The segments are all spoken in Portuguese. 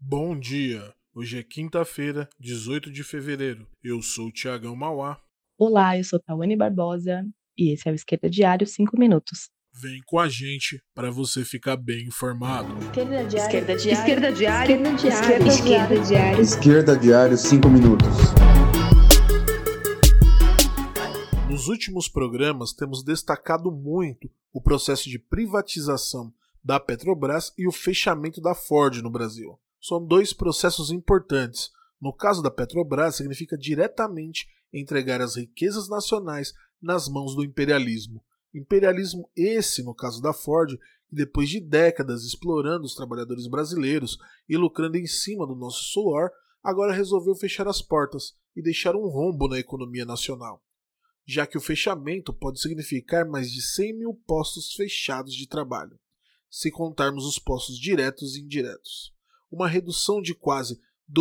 Bom dia, hoje é quinta-feira, 18 de fevereiro. Eu sou o Thiagão Mauá. Olá, eu sou Tawane Barbosa e esse é o Esquerda Diário 5 minutos. Vem com a gente para você ficar bem informado. Esquerda Diário. Esquerda Diário. Esquerda Diário. Esquerda Diário 5 minutos. Nos últimos programas temos destacado muito o processo de privatização da Petrobras e o fechamento da Ford no Brasil. São dois processos importantes. No caso da Petrobras, significa diretamente entregar as riquezas nacionais nas mãos do imperialismo. Imperialismo esse, no caso da Ford, que depois de décadas explorando os trabalhadores brasileiros e lucrando em cima do nosso suor, agora resolveu fechar as portas e deixar um rombo na economia nacional. Já que o fechamento pode significar mais de 100 mil postos fechados de trabalho, se contarmos os postos diretos e indiretos. Uma redução de quase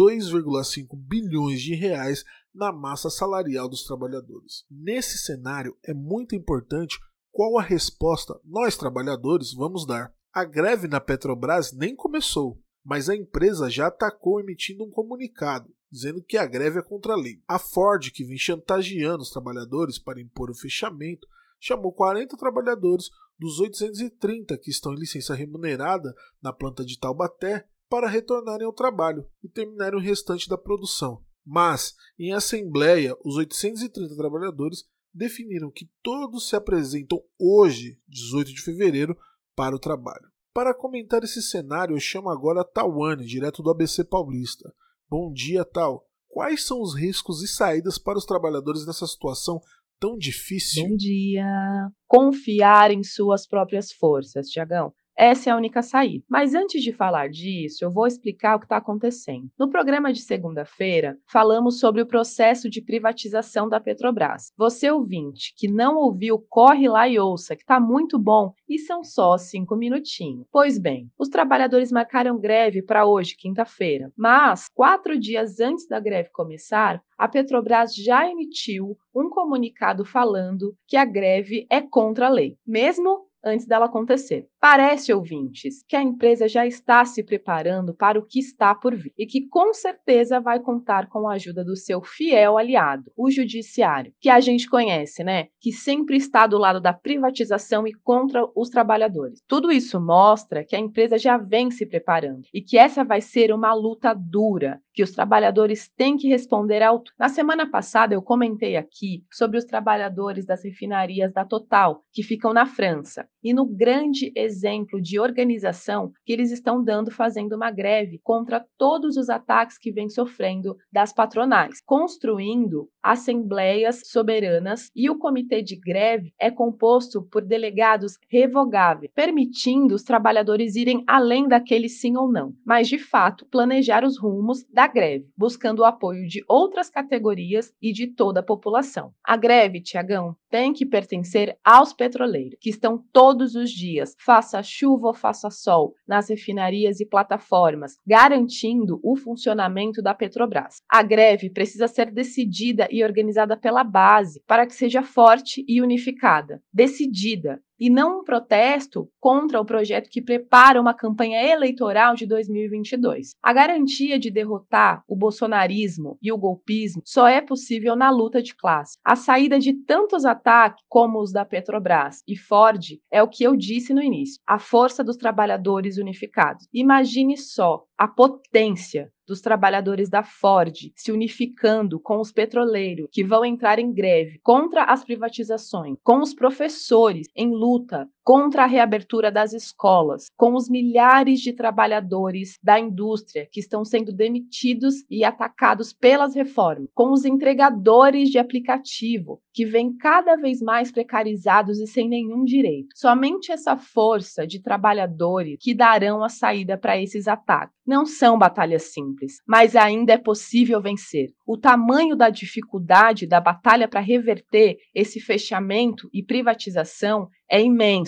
2,5 bilhões de reais na massa salarial dos trabalhadores. Nesse cenário, é muito importante qual a resposta nós, trabalhadores, vamos dar. A greve na Petrobras nem começou, mas a empresa já atacou emitindo um comunicado, dizendo que a greve é contra a lei. A Ford, que vem chantageando os trabalhadores para impor o fechamento, chamou 40 trabalhadores dos 830 que estão em licença remunerada na planta de Taubaté para retornarem ao trabalho e terminarem o restante da produção. Mas, em assembleia, os 830 trabalhadores definiram que todos se apresentam hoje, 18 de fevereiro, para o trabalho. Para comentar esse cenário, eu chamo agora a Tawane, direto do ABC Paulista. Bom dia, Tal. Quais são os riscos e saídas para os trabalhadores nessa situação tão difícil? Bom dia. Confiar em suas próprias forças, Thiagão. Essa é a única saída. Mas antes de falar disso, eu vou explicar o que está acontecendo. No programa de segunda-feira, falamos sobre o processo de privatização da Petrobras. Você, ouvinte, que não ouviu, corre lá e ouça, que está muito bom e são só 5 minutinhos. Pois bem, os trabalhadores marcaram greve para hoje, quinta-feira. Mas, 4 dias antes da greve começar, a Petrobras já emitiu um comunicado falando que a greve é contra a lei, mesmo antes dela acontecer. Parece, ouvintes, que a empresa já está se preparando para o que está por vir e que com certeza vai contar com a ajuda do seu fiel aliado, o judiciário, que a gente conhece, né? Que sempre está do lado da privatização e contra os trabalhadores. Tudo isso mostra que a empresa já vem se preparando e que essa vai ser uma luta dura, que os trabalhadores têm que responder ao... Na semana passada eu comentei aqui sobre os trabalhadores das refinarias da Total, que ficam na França, e no grande exemplo de organização que eles estão dando fazendo uma greve contra todos os ataques que vem sofrendo das patronais, construindo assembleias soberanas, e o comitê de greve é composto por delegados revogáveis, permitindo os trabalhadores irem além daquele sim ou não, mas de fato planejar os rumos da greve, buscando o apoio de outras categorias e de toda a população. A greve, Thiagão, tem que pertencer aos petroleiros, que estão todos os dias, faça chuva ou faça sol, nas refinarias e plataformas, garantindo o funcionamento da Petrobras. A greve precisa ser decidida e organizada pela base, para que seja forte e unificada. Decidida. E não um protesto contra o projeto que prepara uma campanha eleitoral de 2022. A garantia de derrotar o bolsonarismo e o golpismo só é possível na luta de classe. A saída de tantos ataques como os da Petrobras e Ford é o que eu disse no início, a força dos trabalhadores unificados. Imagine só a potência dos trabalhadores da Ford se unificando com os petroleiros que vão entrar em greve contra as privatizações, com os professores em luta contra a reabertura das escolas, com os milhares de trabalhadores da indústria que estão sendo demitidos e atacados pelas reformas, com os entregadores de aplicativo que vêm cada vez mais precarizados e sem nenhum direito. Somente essa força de trabalhadores que darão a saída para esses ataques. Não são batalhas simples, mas ainda é possível vencer. O tamanho da dificuldade da batalha para reverter esse fechamento e privatização é imenso.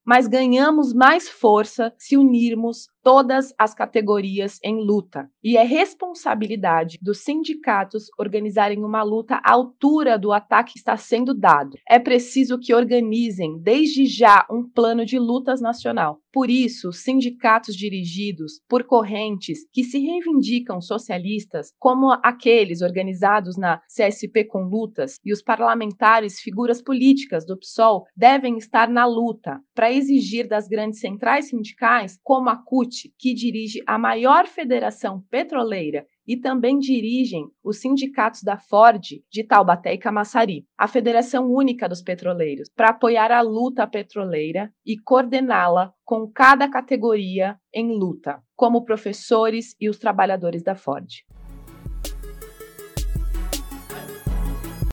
mas ganhamos mais força se unirmos todas as categorias em luta. E é responsabilidade dos sindicatos organizarem uma luta à altura do ataque que está sendo dado. É preciso que organizem, desde já, um plano de lutas nacional. Por isso, sindicatos dirigidos por correntes que se reivindicam socialistas, como aqueles organizados na CSP com Lutas, e os parlamentares, figuras políticas do PSOL, devem estar na luta para exigir das grandes centrais sindicais, como a CUT, que dirige a maior federação petroleira e também dirigem os sindicatos da Ford de Taubaté e Camaçari, a Federação Única dos Petroleiros, para apoiar a luta petroleira e coordená-la com cada categoria em luta, como professores e os trabalhadores da Ford.